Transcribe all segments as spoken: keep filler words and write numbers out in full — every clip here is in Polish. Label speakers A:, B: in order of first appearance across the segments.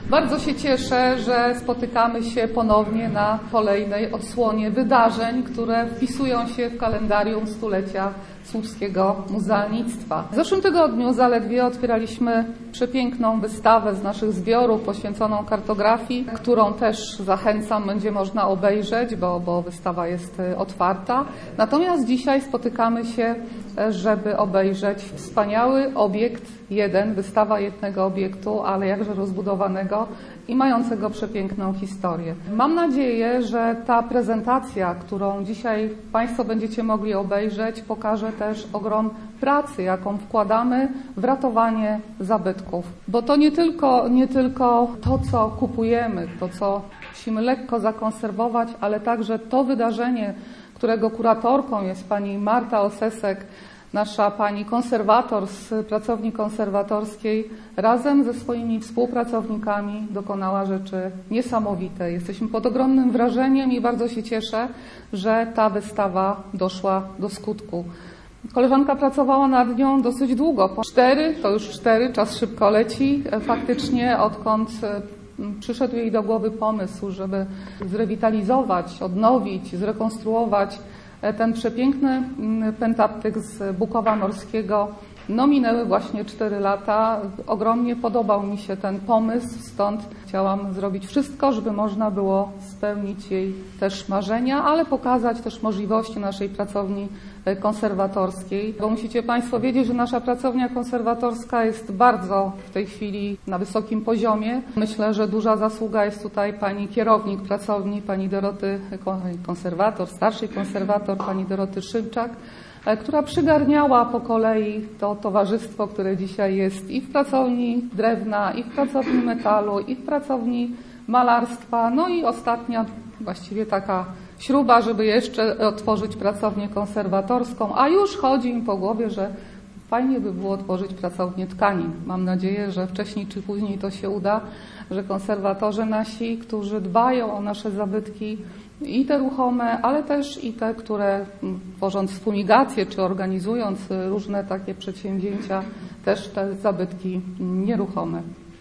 A: Bardzo się cieszę, że spotykamy się ponownie na kolejnej odsłonie wydarzeń, które wpisują się w kalendarium stulecia słupskiego muzealnictwa. W zeszłym tygodniu zaledwie otwieraliśmy przepiękną wystawę z naszych zbiorów poświęconą kartografii, którą też zachęcam, będzie można obejrzeć, bo, bo wystawa jest otwarta. Natomiast dzisiaj spotykamy się, żeby obejrzeć wspaniały obiekt jeden, wystawa jednego obiektu, ale jakże rozbudowanego i mającego przepiękną historię. Mam nadzieję, że ta prezentacja, którą dzisiaj Państwo będziecie mogli obejrzeć, pokaże też ogrom pracy, jaką wkładamy w ratowanie zabytków. Bo to nie tylko, nie tylko to, co kupujemy, to, co musimy lekko zakonserwować, ale także to wydarzenie, którego kuratorką jest pani Marta Osesek, nasza pani konserwator z pracowni konserwatorskiej, razem ze swoimi współpracownikami dokonała rzeczy niesamowite. Jesteśmy pod ogromnym wrażeniem i bardzo się cieszę, że ta wystawa doszła do skutku. Koleżanka pracowała nad nią dosyć długo. Po cztery, to już cztery, czas szybko leci. Faktycznie odkąd przyszedł jej do głowy pomysł, żeby zrewitalizować, odnowić, zrekonstruować ten przepiękny pentaptyk z Bukowa Morskiego, no minęły właśnie cztery lata. Ogromnie podobał mi się ten pomysł, stąd chciałam zrobić wszystko, żeby można było spełnić jej też marzenia, ale pokazać też możliwości naszej pracowni konserwatorskiej. Bo musicie Państwo wiedzieć, że nasza pracownia konserwatorska jest bardzo w tej chwili na wysokim poziomie. Myślę, że duża zasługa jest tutaj pani kierownik pracowni, pani Doroty, konserwator, starszej konserwator, pani Doroty Szymczak, która przygarniała po kolei to towarzystwo, które dzisiaj jest i w pracowni drewna, i w pracowni metalu, i w pracowni malarstwa. No i ostatnia właściwie taka śruba, żeby jeszcze otworzyć pracownię konserwatorską, a już chodzi im po głowie, że fajnie by było otworzyć pracownię tkanin. Mam nadzieję, że wcześniej czy później to się uda, że konserwatorzy nasi, którzy dbają o nasze zabytki, i te ruchome, ale też i te, które tworząc fumigację czy organizując różne takie przedsięwzięcia, też te zabytki nieruchome.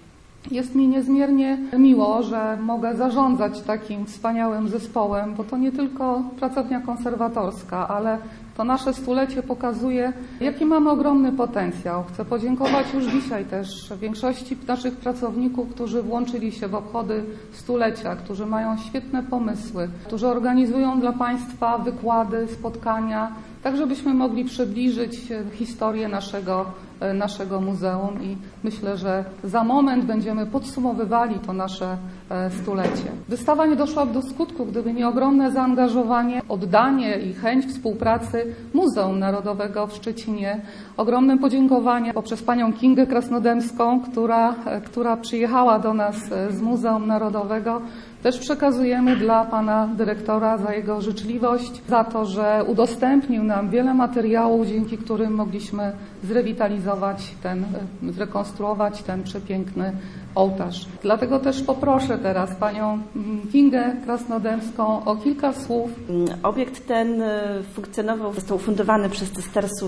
A: Jest mi niezmiernie miło, że mogę zarządzać takim wspaniałym zespołem, bo to nie tylko pracownia konserwatorska, ale to nasze stulecie pokazuje, jaki mamy ogromny potencjał. Chcę podziękować już dzisiaj też większości naszych pracowników, którzy włączyli się w obchody stulecia, którzy mają świetne pomysły, którzy organizują dla Państwa wykłady, spotkania, tak żebyśmy mogli przybliżyć historię naszego, naszego muzeum i myślę, że za moment będziemy podsumowywali to nasze stulecie. Wystawa nie doszłaby do skutku, gdyby nie ogromne zaangażowanie, oddanie i chęć współpracy Muzeum Narodowego w Szczecinie. Ogromne podziękowanie poprzez panią Kingę Krasnodębską, która, która przyjechała do nas z Muzeum Narodowego. Też przekazujemy dla pana dyrektora za jego życzliwość, za to, że udostępnił nam wiele materiałów, dzięki którym mogliśmy zrewitalizować ten, zrekonstruować ten przepiękny ołtarz. Dlatego też poproszę teraz panią Kingę Krasnodębską o kilka słów.
B: Obiekt ten funkcjonował, został ufundowany przez cystersów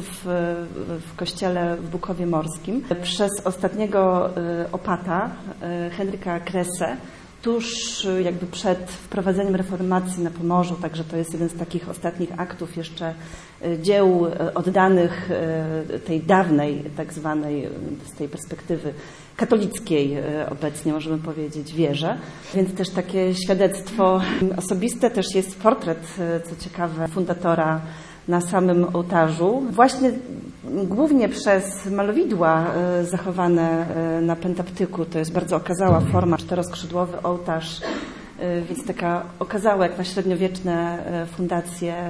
B: w kościele w Bukowie Morskim przez ostatniego opata, Henryka Kresse, tuż jakby przed wprowadzeniem reformacji na Pomorzu, także to jest jeden z takich ostatnich aktów jeszcze dzieł oddanych tej dawnej, tak zwanej z tej perspektywy katolickiej obecnie możemy powiedzieć wierze. Więc też takie świadectwo osobiste, też jest portret, co ciekawe, fundatora na samym ołtarzu. Właśnie głównie przez malowidła zachowane na pentaptyku, to jest bardzo okazała forma, czteroskrzydłowy ołtarz, więc taka okazała jak na średniowieczne fundacje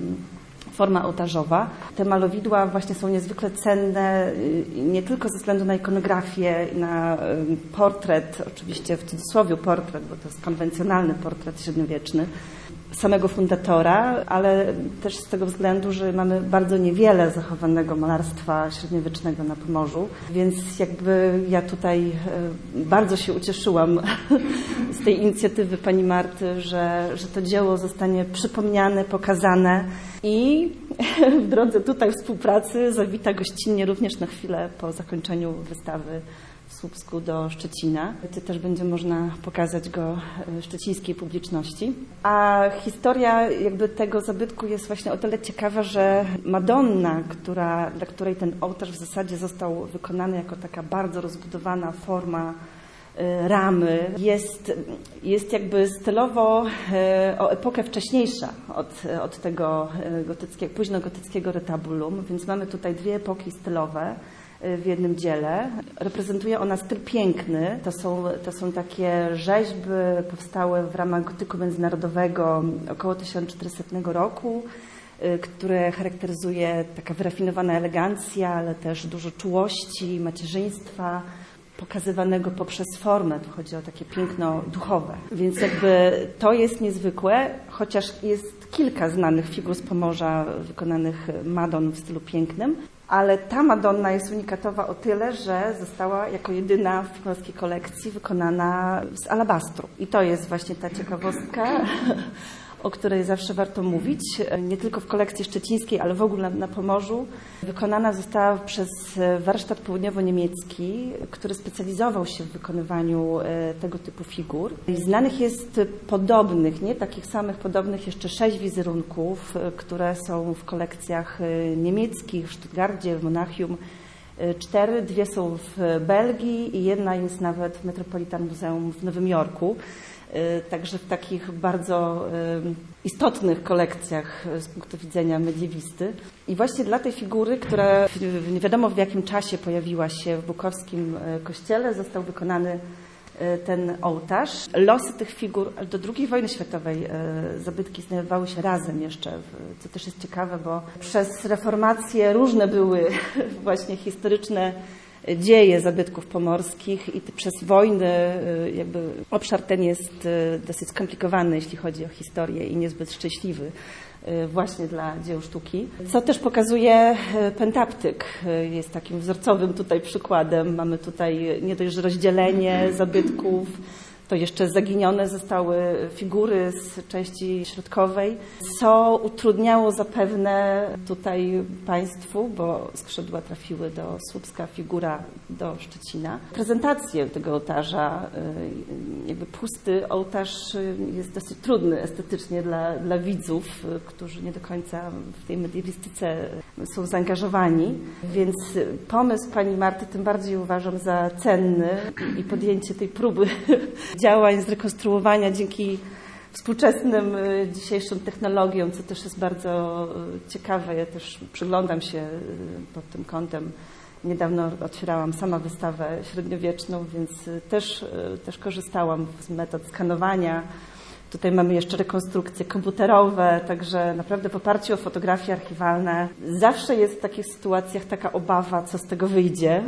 B: forma ołtarzowa. Te malowidła właśnie są niezwykle cenne nie tylko ze względu na ikonografię i na portret, oczywiście w cudzysłowie portret, bo to jest konwencjonalny portret średniowieczny samego fundatora, ale też z tego względu, że mamy bardzo niewiele zachowanego malarstwa średniowiecznego na Pomorzu, więc jakby ja tutaj bardzo się ucieszyłam z tej inicjatywy pani Marty, że, że to dzieło zostanie przypomniane, pokazane i w drodze tutaj współpracy zawita gościnnie również na chwilę po zakończeniu wystawy w Słupsku do Szczecina, gdzie też będzie można pokazać go szczecińskiej publiczności. A historia jakby tego zabytku jest właśnie o tyle ciekawa, że Madonna, która, dla której ten ołtarz w zasadzie został wykonany jako taka bardzo rozbudowana forma ramy, jest, jest jakby stylowo o epokę wcześniejsza od, od tego gotyckiego, późnogotyckiego retabulum, więc mamy tutaj dwie epoki stylowe w jednym dziele. Reprezentuje ona styl piękny. To są, to są takie rzeźby powstałe w ramach gotyku międzynarodowego około tysiąc czterysta roku, które charakteryzuje taka wyrafinowana elegancja, ale też dużo czułości, macierzyństwa, pokazywanego poprzez formę. Tu chodzi o takie piękno duchowe. Więc jakby to jest niezwykłe, chociaż jest kilka znanych figur z Pomorza wykonanych Madon w stylu pięknym, ale ta Madonna jest unikatowa o tyle, że została jako jedyna w polskiej kolekcji wykonana z alabastru. I to jest właśnie ta ciekawostka, o której zawsze warto mówić. Nie tylko w kolekcji szczecińskiej, ale w ogóle na Pomorzu. Wykonana została przez warsztat południowo-niemiecki, który specjalizował się w wykonywaniu tego typu figur. I znanych jest podobnych, nie takich samych podobnych, jeszcze sześć wizerunków, które są w kolekcjach niemieckich, w Stuttgarcie, w Monachium. Cztery, dwie są w Belgii i jedna jest nawet w Metropolitan Museum w Nowym Jorku. Także w takich bardzo istotnych kolekcjach z punktu widzenia mediewisty. I właśnie dla tej figury, która nie wiadomo w jakim czasie pojawiła się w bukowskim kościele, został wykonany ten ołtarz. Losy tych figur aż do drugiej wojny światowej zabytki znajdowały się razem jeszcze, co też jest ciekawe, bo przez reformację różne były właśnie historyczne dzieje zabytków pomorskich i przez wojny jakby obszar ten jest dosyć skomplikowany, jeśli chodzi o historię i niezbyt szczęśliwy właśnie dla dzieł sztuki. Co też pokazuje pentaptyk. Jest takim wzorcowym tutaj przykładem. Mamy tutaj nie dość, że rozdzielenie zabytków, to jeszcze zaginione zostały figury z części środkowej, co utrudniało zapewne tutaj państwu, bo skrzydła trafiły do Słupska, figura do Szczecina. Prezentację tego ołtarza, jakby pusty ołtarz jest dosyć trudny estetycznie dla, dla widzów, którzy nie do końca w tej mediewistyce są zaangażowani, więc pomysł pani Marty tym bardziej uważam za cenny i podjęcie tej próby działań zrekonstruowania dzięki współczesnym dzisiejszym technologiom, co też jest bardzo ciekawe. Ja też przyglądam się pod tym kątem. Niedawno otwierałam sama wystawę średniowieczną, więc też, też korzystałam z metod skanowania. Tutaj mamy jeszcze rekonstrukcje komputerowe, także naprawdę w oparciu o fotografie archiwalne zawsze jest w takich sytuacjach taka obawa, co z tego wyjdzie.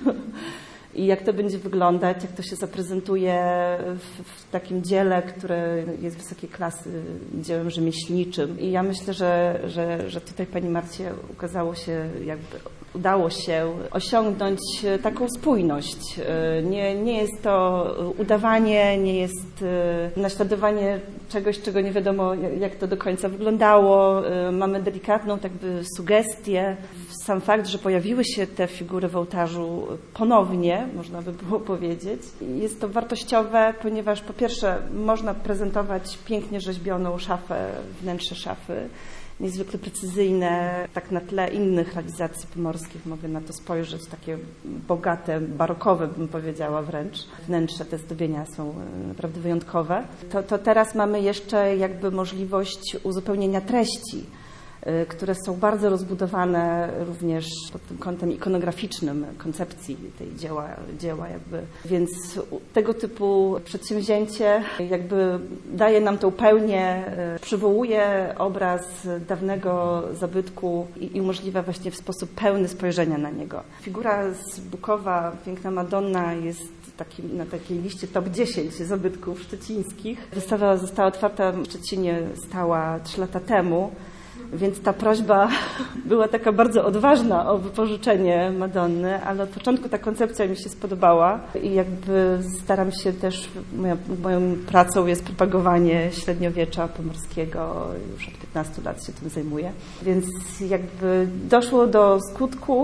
B: I jak to będzie wyglądać, jak to się zaprezentuje w, w takim dziele, które jest wysokiej klasy, dziełem rzemieślniczym. I ja myślę, że, że, że tutaj pani Marcie ukazało się, jakby udało się osiągnąć taką spójność. Nie, nie jest to udawanie, nie jest naśladowanie czegoś, czego nie wiadomo, jak to do końca wyglądało. Mamy delikatną tak by sugestię. Sam fakt, że pojawiły się te figury w ołtarzu ponownie, można by było powiedzieć, jest to wartościowe, ponieważ po pierwsze można prezentować pięknie rzeźbioną szafę, wnętrze szafy, niezwykle precyzyjne, tak na tle innych realizacji pomorskich mogę na to spojrzeć, takie bogate, barokowe bym powiedziała wręcz. Wnętrze, te zdobienia są naprawdę wyjątkowe. To, to teraz mamy jeszcze jakby możliwość uzupełnienia treści, które są bardzo rozbudowane również pod tym kątem ikonograficznym koncepcji tej dzieła, dzieła jakby. Więc tego typu przedsięwzięcie jakby daje nam tą pełnię, przywołuje obraz dawnego zabytku i, i umożliwia właśnie w sposób pełny spojrzenia na niego. Figura z Bukowa, piękna Madonna, jest taki, na takiej liście top dziesięć zabytków szczecińskich. Wystawa została otwarta w Szczecinie, stała trzy lata temu. Więc ta prośba była taka bardzo odważna o wypożyczenie Madonny, ale od początku ta koncepcja mi się spodobała i jakby staram się też, moją, moją pracą jest propagowanie średniowiecza pomorskiego, już od piętnastu lat się tym zajmuję, więc jakby doszło do skutku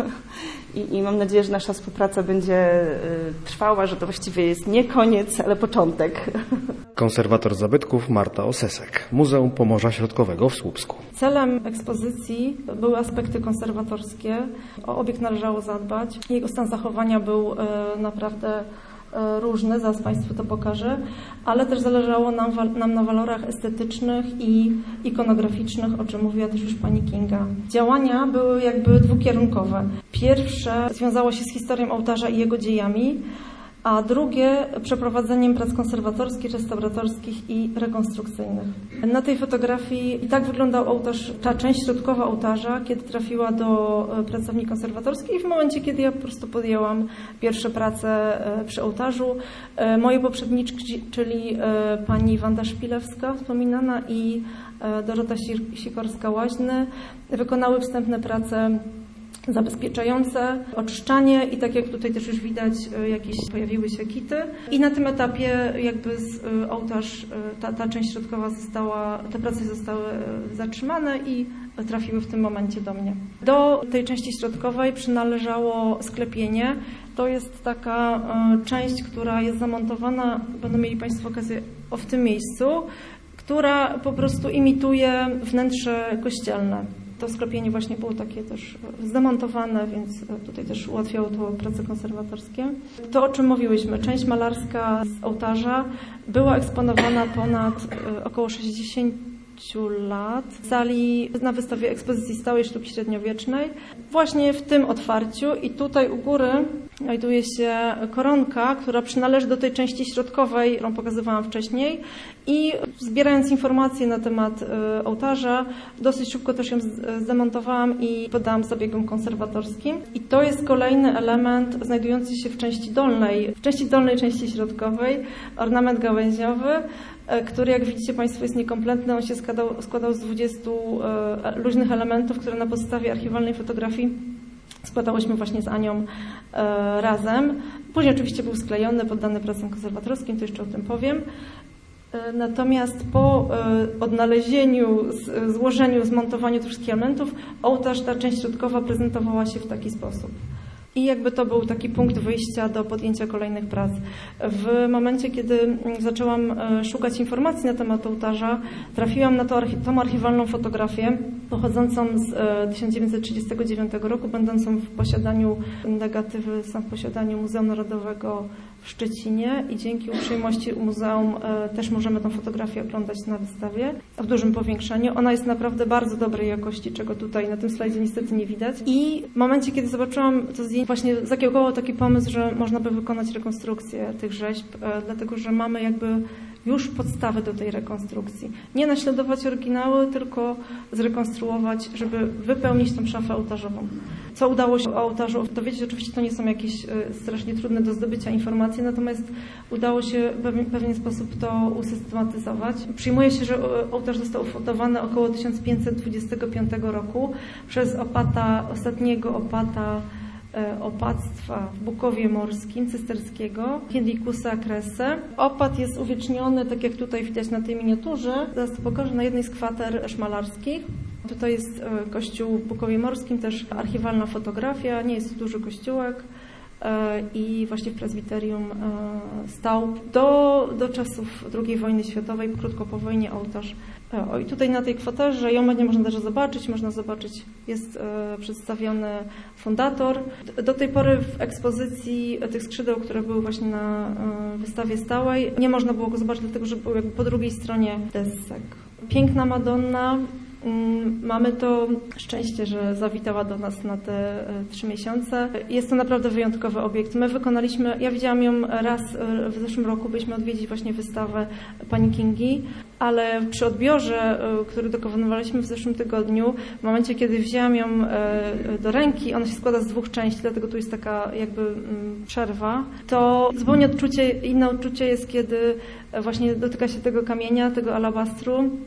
B: i, i mam nadzieję, że nasza współpraca będzie trwała, że to właściwie jest nie koniec, ale początek.
C: Konserwator zabytków Marta Osesek, Muzeum Pomorza Środkowego w Słupsku.
D: Celem ekspozycji były aspekty konserwatorskie. O obiekt należało zadbać. Jego stan zachowania był naprawdę różny, zaraz Państwu to pokażę, ale też zależało nam, nam na walorach estetycznych i ikonograficznych, o czym mówiła też już pani Kinga. Działania były jakby dwukierunkowe. Pierwsze związało się z historią ołtarza i jego dziejami, a drugie przeprowadzeniem prac konserwatorskich, restauratorskich i rekonstrukcyjnych. Na tej fotografii i tak wyglądał ołtarz, ta część środkowa ołtarza, kiedy trafiła do pracowni konserwatorskiej i w momencie, kiedy ja po prostu podjęłam pierwsze prace przy ołtarzu. Moje poprzedniczki, czyli pani Wanda Szpilewska wspominana i Dorota Sikorska-Łaźny, wykonały wstępne prace zabezpieczające, oczyszczanie i tak jak tutaj też już widać, jakieś pojawiły się kity. I na tym etapie jakby z, ołtarz, ta, ta część środkowa została, te prace zostały zatrzymane i trafiły w tym momencie do mnie. Do tej części środkowej przynależało sklepienie. To jest taka część, która jest zamontowana, będą mieli Państwo okazję o w tym miejscu, która po prostu imituje wnętrze kościelne. To sklepienie właśnie było takie też zdemontowane, więc tutaj też ułatwiało to prace konserwatorskie. To, o czym mówiłyśmy, część malarska z ołtarza była eksponowana ponad około sześćdziesiąt lat w sali na wystawie ekspozycji stałej sztuki średniowiecznej. Właśnie w tym otwarciu i tutaj u góry znajduje się koronka, która przynależy do tej części środkowej, którą pokazywałam wcześniej i zbierając informacje na temat ołtarza, dosyć szybko też ją zdemontowałam i podałam zabiegom konserwatorskim. I to jest kolejny element znajdujący się w części dolnej, w części dolnej części środkowej, ornament gałęziowy, który, jak widzicie Państwo, jest niekompletny. On się składał, składał z dwudziestu luźnych elementów, które na podstawie archiwalnej fotografii składałyśmy właśnie z Anią e, razem. Później oczywiście był sklejony, poddany pracom konserwatorskim, to jeszcze o tym powiem. E, natomiast po e, odnalezieniu, z, złożeniu, zmontowaniu tych wszystkich elementów, ołtarz, ta część środkowa prezentowała się w taki sposób. I jakby to był taki punkt wyjścia do podjęcia kolejnych prac. W momencie, kiedy zaczęłam szukać informacji na temat ołtarza, trafiłam na to, tą archiwalną fotografię pochodzącą z tysiąc dziewięćset trzydziestego dziewiątego roku, będącą w posiadaniu negatywy, są w posiadaniu Muzeum Narodowego w Szczecinie i dzięki uprzejmości muzeum też możemy tę fotografię oglądać na wystawie w dużym powiększeniu. Ona jest naprawdę bardzo dobrej jakości, czego tutaj na tym slajdzie niestety nie widać. I w momencie, kiedy zobaczyłam to zdjęcie, właśnie zakiełkował taki pomysł, że można by wykonać rekonstrukcję tych rzeźb, dlatego że mamy jakby już podstawy do tej rekonstrukcji. Nie naśladować oryginały, tylko zrekonstruować, żeby wypełnić tą szafę ołtarzową. Co udało się o ołtarzu dowiedzieć? Oczywiście to nie są jakieś strasznie trudne do zdobycia informacje, natomiast udało się w pewien sposób to usystematyzować. Przyjmuje się, że ołtarz został ufundowany około tysiąc pięćset dwudziestego piątego roku przez opata, ostatniego opata opactwa w Bukowie Morskim cysterskiego, Henrikusa Kresse. Opat jest uwieczniony, tak jak tutaj widać na tej miniaturze, zaraz to pokażę, na jednej z kwater szmalarskich. Tutaj jest kościół w Bukowie Morskim, też archiwalna fotografia, nie jest to duży kościółek i właśnie w prezbiterium stał do, do czasów drugiej wojny światowej, krótko po wojnie ołtarz. O, i tutaj na tej kwaterze, ją nie można też zobaczyć, można zobaczyć, jest e, przedstawiony fundator. Do tej pory w ekspozycji tych skrzydeł, które były właśnie na e, wystawie stałej, nie można było go zobaczyć, dlatego że był jakby po drugiej stronie desek. Piękna Madonna. Mamy to szczęście, że zawitała do nas na te trzy miesiące. Jest to naprawdę wyjątkowy obiekt. My wykonaliśmy, ja widziałam ją raz w zeszłym roku, byliśmy odwiedzić właśnie wystawę pani Kingi, ale przy odbiorze, który dokonywaliśmy w zeszłym tygodniu, w momencie, kiedy wzięłam ją do ręki, ona się składa z dwóch części, dlatego tu jest taka jakby przerwa, to zupełnie odczucie, inne odczucie jest, kiedy właśnie dotyka się tego kamienia, tego alabastru.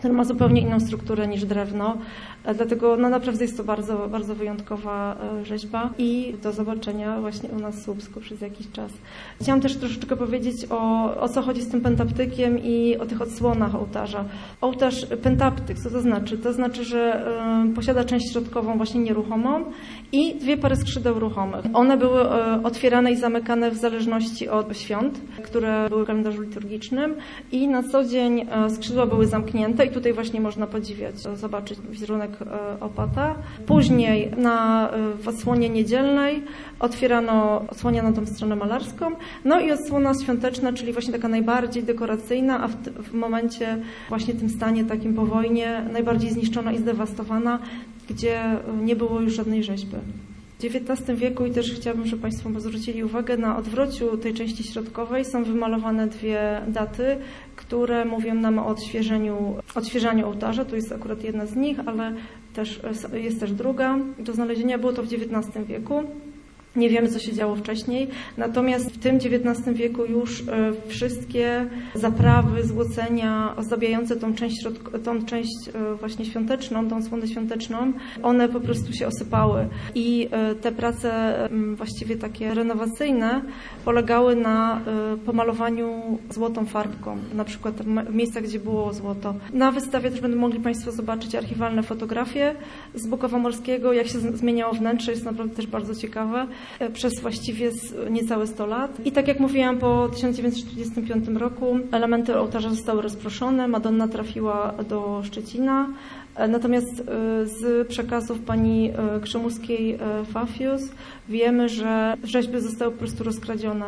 D: który ma zupełnie inną strukturę niż drewno. Dlatego no, naprawdę jest to bardzo, bardzo wyjątkowa rzeźba i do zobaczenia właśnie u nas w Słupsku przez jakiś czas. Chciałam też troszeczkę powiedzieć o, o co chodzi z tym pentaptykiem i o tych odsłonach ołtarza. Ołtarz pentaptyk, co to znaczy? To znaczy, że y, posiada część środkową właśnie nieruchomą i dwie pary skrzydeł ruchomych. One były y, otwierane i zamykane w zależności od świąt, które były w kalendarzu liturgicznym i na co dzień y, skrzydła były zamknięte i tutaj właśnie można podziwiać, zobaczyć wizerunek opata. Później na, w odsłonie niedzielnej otwierano, odsłaniano tą stronę malarską, no i odsłona świąteczna, czyli właśnie taka najbardziej dekoracyjna, a w, w momencie właśnie tym stanie takim po wojnie najbardziej zniszczona i zdewastowana, gdzie nie było już żadnej rzeźby. W dziewiętnastym wieku i też chciałabym, żeby Państwo zwrócili uwagę, na odwrociu tej części środkowej są wymalowane dwie daty, które mówią nam o odświeżeniu, odświeżaniu ołtarza. Tu jest akurat jedna z nich, ale też jest też druga. Do znalezienia było to w dziewiętnastym wieku. Nie wiemy, co się działo wcześniej, natomiast w tym dziewiętnastym wieku już wszystkie zaprawy, złocenia ozdabiające tą część, tą część właśnie świąteczną, tą słonę świąteczną, one po prostu się osypały i te prace właściwie takie renowacyjne polegały na pomalowaniu złotą farbką, na przykład w miejscach, gdzie było złoto. Na wystawie też będą mogli Państwo zobaczyć archiwalne fotografie z Bukowa Morskiego, jak się zmieniało wnętrze, jest naprawdę też bardzo ciekawe. Przez właściwie niecałe sto lat. I tak jak mówiłam, po tysiąc dziewięćset czterdziestym piątym roku elementy ołtarza zostały rozproszone, Madonna trafiła do Szczecina, natomiast z przekazów pani Krzemuskiej-Fafius wiemy, że rzeźby zostały po prostu rozkradzione.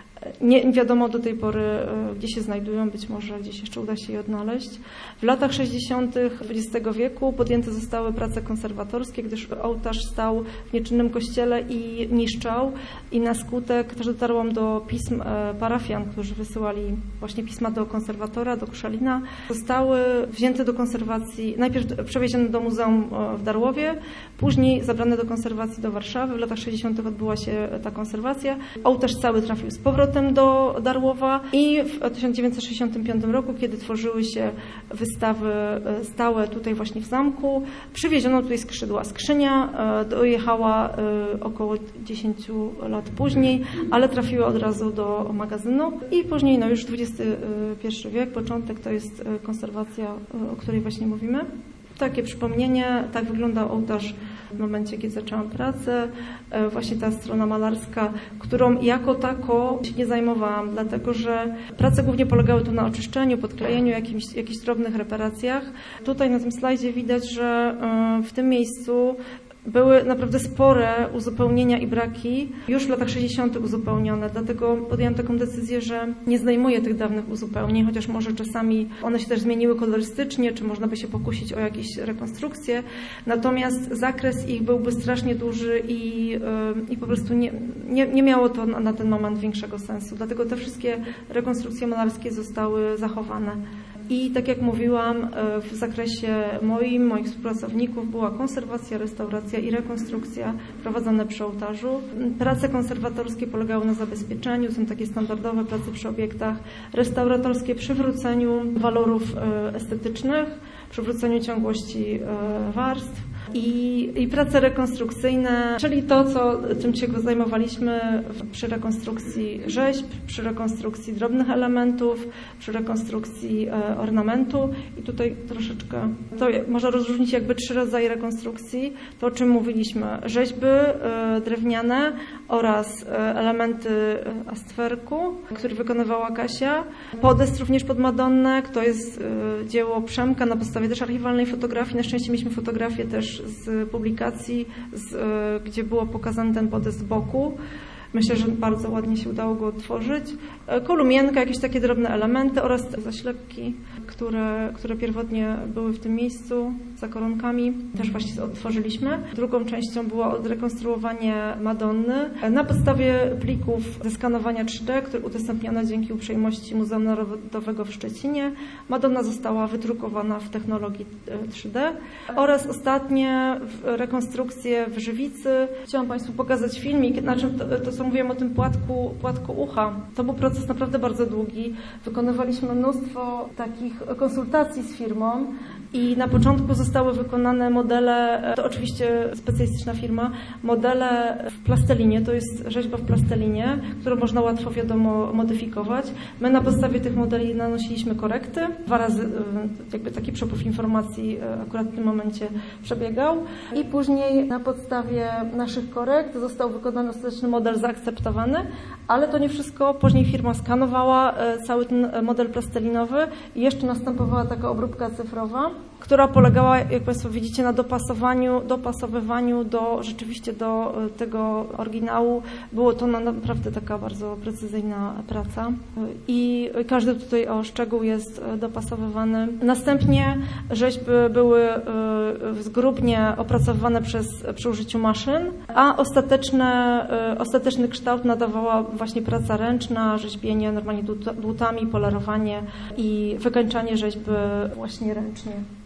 D: Nie wiadomo do tej pory, gdzie się znajdują, być może gdzieś jeszcze uda się je odnaleźć. W latach sześćdziesiątych dwudziestego wieku podjęte zostały prace konserwatorskie, gdyż ołtarz stał w nieczynnym kościele i niszczał. I na skutek też dotarłam do pism parafian, którzy wysyłali właśnie pisma do konserwatora, do Koszalina. Zostały wzięte do konserwacji, najpierw przewiezione do muzeum w Darłowie, później zabrane do konserwacji do Warszawy. W latach sześćdziesiątych odbyła się ta konserwacja. Ołtarz cały trafił z powrotem do Darłowa i w tysiąc dziewięćset sześćdziesiątym piątym roku, kiedy tworzyły się wystawy stałe tutaj właśnie w zamku, przywieziono tutaj skrzydła. Skrzynia dojechała około dziesięć lat później, ale trafiła od razu do magazynu i później no już dwudziesty pierwszy wiek, początek to jest konserwacja, o której właśnie mówimy. Takie przypomnienie, tak wyglądał ołtarz w momencie, kiedy zaczęłam pracę. Właśnie ta strona malarska, którą jako tako się nie zajmowałam, dlatego że prace głównie polegały tu na oczyszczeniu, podklejeniu, jakimś, jakichś drobnych reparacjach. Tutaj na tym slajdzie widać, że w tym miejscu były naprawdę spore uzupełnienia i braki, już w latach sześćdziesiątych uzupełnione, dlatego podjęłam taką decyzję, że nie zdejmuję tych dawnych uzupełnień, chociaż może czasami one się też zmieniły kolorystycznie, czy można by się pokusić o jakieś rekonstrukcje, natomiast zakres ich byłby strasznie duży i, i po prostu nie, nie, nie miało to na, na ten moment większego sensu, dlatego te wszystkie rekonstrukcje malarskie zostały zachowane. I tak jak mówiłam, w zakresie moim, moich współpracowników była konserwacja, restauracja i rekonstrukcja prowadzone przy ołtarzu. Prace konserwatorskie polegały na zabezpieczeniu, są takie standardowe prace przy obiektach, restauratorskie przywróceniu walorów estetycznych, przywróceniu ciągłości warstw. I, i prace rekonstrukcyjne, czyli to, co, czym się zajmowaliśmy przy rekonstrukcji rzeźb, przy rekonstrukcji drobnych elementów, przy rekonstrukcji e, ornamentu. I tutaj troszeczkę, to można rozróżnić jakby trzy rodzaje rekonstrukcji, to o czym mówiliśmy. Rzeźby e, drewniane oraz e, elementy astwerku, który wykonywała Kasia. Podest również pod Madonnę, to jest e, dzieło Przemka na podstawie też archiwalnej fotografii. Na szczęście mieliśmy fotografię też z publikacji, z, gdzie było pokazany ten podest z boku. Myślę, że bardzo ładnie się udało go odtworzyć. Kolumienka, jakieś takie drobne elementy oraz zaślepki, które, które pierwotnie były w tym miejscu za koronkami, też właśnie odtworzyliśmy. Drugą częścią było odrekonstruowanie Madonny na podstawie plików zeskanowania trzy D, które udostępniono dzięki uprzejmości Muzeum Narodowego w Szczecinie. Madonna została wydrukowana w technologii trzy D oraz ostatnie rekonstrukcje w żywicy. Chciałam Państwu pokazać filmik, na czym to, to są co mówiłam o tym płatku, płatku ucha, to był proces naprawdę bardzo długi. Wykonywaliśmy mnóstwo takich konsultacji z firmą i na początku zostały wykonane modele, to oczywiście specjalistyczna firma, modele w plasteliny, to jest rzeźba w plastelinie, którą można łatwo, wiadomo, modyfikować. My na podstawie tych modeli nanosiliśmy korekty. Dwa razy jakby taki przepływ informacji akurat w tym momencie przebiegał. I później na podstawie naszych korekt został wykonany ostateczny model zaakceptowany, ale to nie wszystko. Później firma skanowała cały ten model plastelinowy i jeszcze następowała taka obróbka cyfrowa, która polegała, jak Państwo widzicie, na dopasowaniu, dopasowywaniu do, rzeczywiście do tego oryginału. Było to naprawdę taka bardzo precyzyjna praca i każdy tutaj o szczegół jest dopasowywany. Następnie rzeźby były zgrubnie opracowywane przez, przy użyciu maszyn, a ostateczne, ostateczny kształt nadawała właśnie praca ręczna, rzeźbienie normalnie dłutami, polerowanie i wykańczanie rzeźby właśnie ręcznie.